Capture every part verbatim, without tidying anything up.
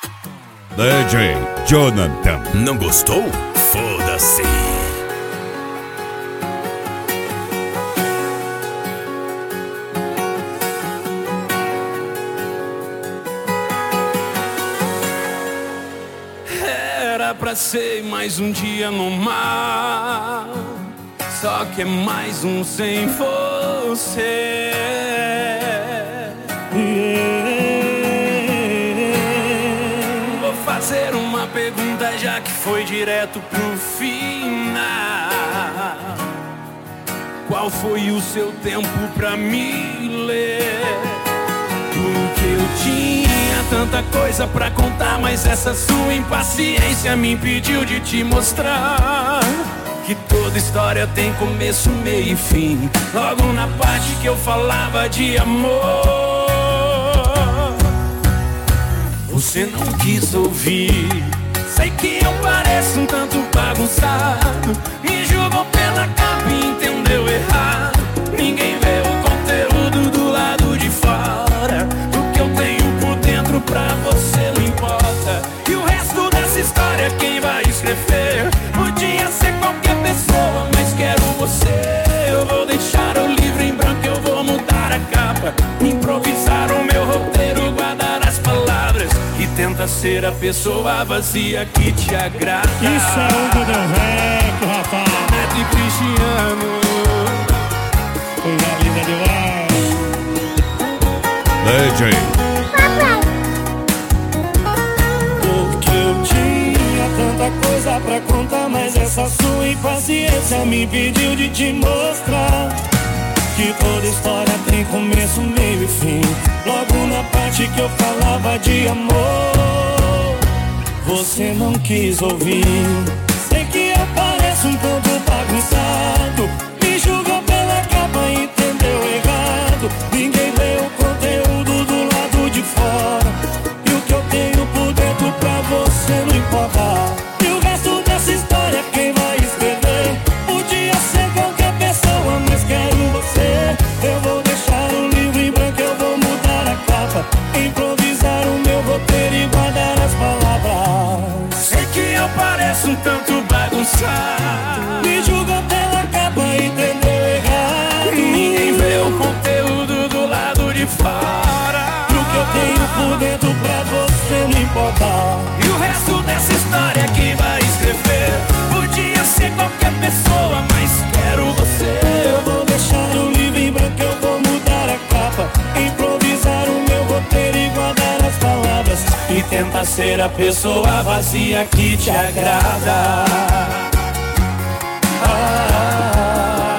D J Jonathan. Não gostou? Foda-se. Era pra ser mais um dia no mar, só que é mais um sem você. Vou fazer uma pergunta já que foi direto pro final. Qual foi o seu tempo pra me ler? Porque eu tinha tanta coisa pra contar, mas essa sua impaciência me impediu de te mostrar que toda história tem começo, meio e fim. Logo na parte que eu falava de amor, você não quis ouvir. Sei que eu pareço um tanto bagunçado, me julgou pela capa e entendeu errado. Ninguém vê o conteúdo do lado de fora. O que eu tenho por dentro pra você não importa. E o resto dessa história quem vai escrever? Podia ser qualquer pessoa, mas quero você. Eu vou deixar o livro em branco, eu vou mudar a capa, improvisar o meu roteiro, guardar as palavras e tenta ser a pessoa vazia que te agrada. Isso é o Godão Rec, rapaz. Neto e Cristiano, coisa linda demais. D J. Porque eu tinha tanta coisa pra contar, mas essa sua impaciência me impediu de te mostrar que toda história tem começo, meio e fim. Logo na parte que eu falava de amor, você não quis ouvir. Sei que eu pareço um tanto bagunçado, me julgou pela capa e entendeu errado. Ninguém vê o conteúdo do lado de fora. E o que eu tenho por dentro pra você não importa. E o resto dessa história quem vai escrever? Podia ser qualquer pessoa, mas quero você. Eu vou deixar o livro em branco, eu vou mudar a capa, improvisar o meu roteiro e guardar as palavras. sei que eu pareço um tanto bagunçado, Me julga pela capa e entendeu errado. ninguém vê o conteúdo do lado de fora. E o que eu tenho por dentro pra você não importa. E o resto dessa história quem vai escrever? Podia ser qualquer pessoa, mas quero você. Eu vou deixar o livro em branco, eu vou mudar a capa, improvisar o meu roteiro e guardar as palavras E tenta ser a pessoa vazia que te agrada. Ah,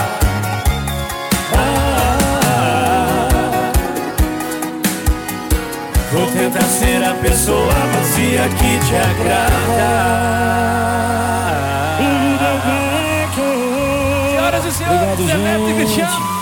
ah, Vou tentar ser a pessoa vazia que te agrada. Senhoras e senhores, Obrigado, Zé Neto e gente. Cristiano.